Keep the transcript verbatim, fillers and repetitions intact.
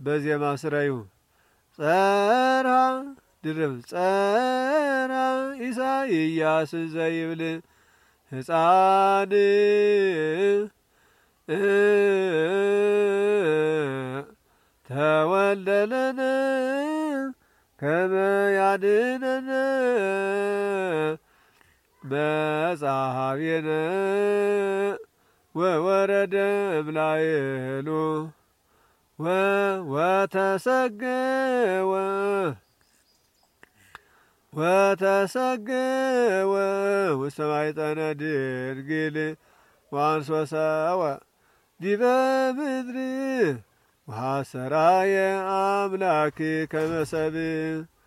በዜማ ስራዩ ጸራ ድርብ ጸራ ኢሳይያስ ዘይብል ሕፃን ተወልደለነ ከመ ያድኅነነ መጽሐቤነ ወወረደ እምላኤሉ ወተሰገወ ወተሰገወ ውስተ ማኅፀነ ድንግል ወአንሶ ሰወ ዲበ ምድር ወሐሰራየ አምላክ ከመ ሰብእ